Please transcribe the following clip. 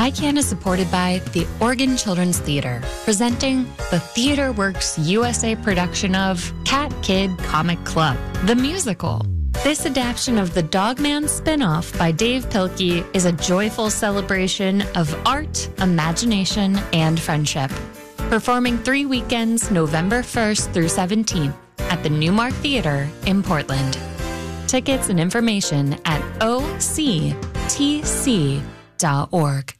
ICANN is supported by the Oregon Children's Theater, presenting the Theater Works USA production of Cat Kid Comic Club, the musical. This adaptation of the Dogman spin-off by Dave Pilkey is a joyful celebration of art, imagination, and friendship. Performing 3 weekends, November 1st through 17th at the Newmark Theater in Portland. Tickets and information at octc.org.